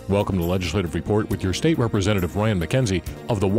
Welcome to Legislative Report with your State Representative Ryan McKenzie of the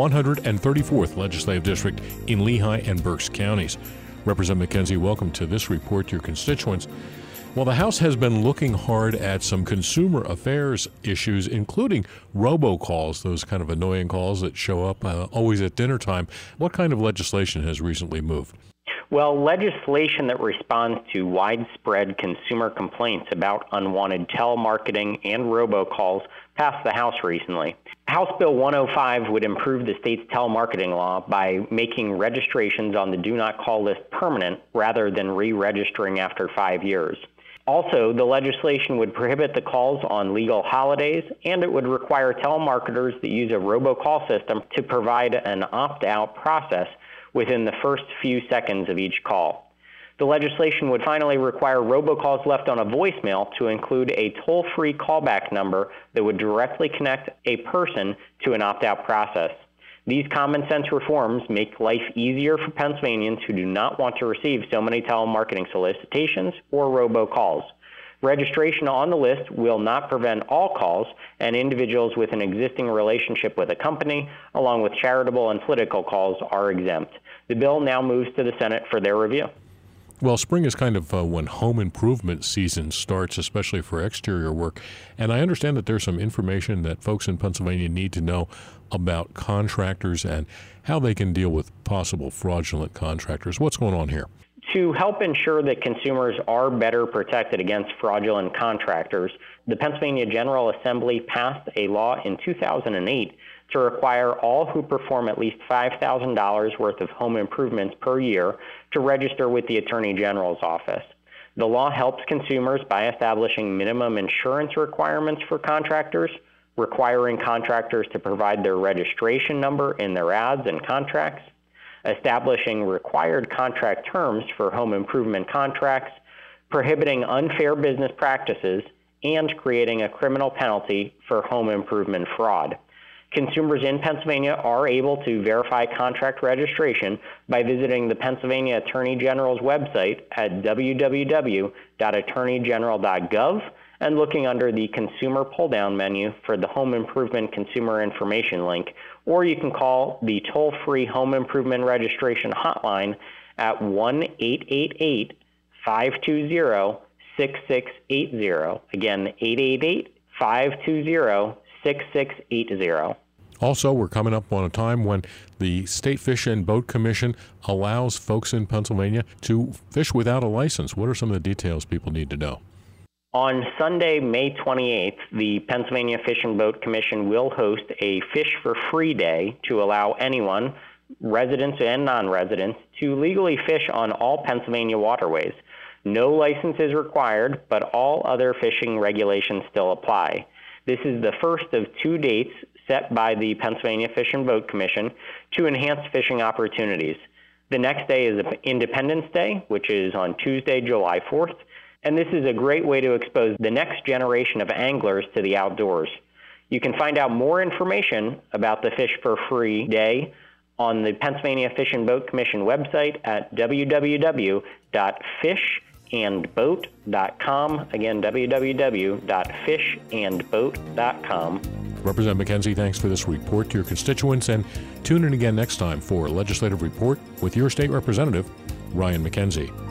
134th Legislative District in Lehigh and Berks counties. Representative McKenzie, welcome to this report to your constituents. Well, the House has been looking hard at some consumer affairs issues, including robocalls, those kind of annoying calls that show up always at dinner time. What kind of legislation has recently moved? Well, legislation that responds to widespread consumer complaints about unwanted telemarketing and robocalls passed the House recently. House Bill 105 would improve the state's telemarketing law by making registrations on the Do Not Call list permanent rather than re-registering after 5 years. Also, the legislation would prohibit the calls on legal holidays, and it would require telemarketers that use a robocall system to provide an opt-out process within the first few seconds of each call. The legislation would finally require robocalls left on a voicemail to include a toll-free callback number that would directly connect a person to an opt-out process. These common-sense reforms make life easier for Pennsylvanians who do not want to receive so many telemarketing solicitations or robocalls. Registration on the list will not prevent all calls, and individuals with an existing relationship with a company, along with charitable and political calls, are exempt. The bill now moves to the Senate for their review. Well, spring is kind of when home improvement season starts, especially for exterior work. And I understand that there's some information that folks in Pennsylvania need to know about contractors and how they can deal with possible fraudulent contractors. What's going on here? To help ensure that consumers are better protected against fraudulent contractors, the Pennsylvania General Assembly passed a law in 2008 to require all who perform at least $5,000 worth of home improvements per year to register with the Attorney General's office. The law helps consumers by establishing minimum insurance requirements for contractors, requiring contractors to provide their registration number in their ads and contracts, establishing required contract terms for home improvement contracts, prohibiting unfair business practices, and creating a criminal penalty for home improvement fraud. Consumers in Pennsylvania are able to verify contract registration by visiting the Pennsylvania Attorney General's website at www.attorneygeneral.gov and looking under the Consumer pull-down menu for the Home Improvement Consumer Information link, or you can call the toll-free Home Improvement Registration Hotline at 1-888-520-6680. Again, 888-520-6680. Also, we're coming up on a time when the State Fish and Boat Commission allows folks in Pennsylvania to fish without a license. What are some of the details people need to know? On Sunday, May 28th, the Pennsylvania Fish and Boat Commission will host a Fish for Free Day to allow anyone, residents and non-residents, to legally fish on all Pennsylvania waterways. No license is required, but all other fishing regulations still apply. This is the first of 2 dates set by the Pennsylvania Fish and Boat Commission to enhance fishing opportunities. The next day is Independence Day, which is on Tuesday, July 4th. And this is a great way to expose the next generation of anglers to the outdoors. You can find out more information about the Fish for Free Day on the Pennsylvania Fish and Boat Commission website at www.fishandboat.com. Again, www.fishandboat.com. Representative McKenzie, thanks for this report to your constituents, and tune in again next time for Legislative Report with your state representative, Ryan McKenzie.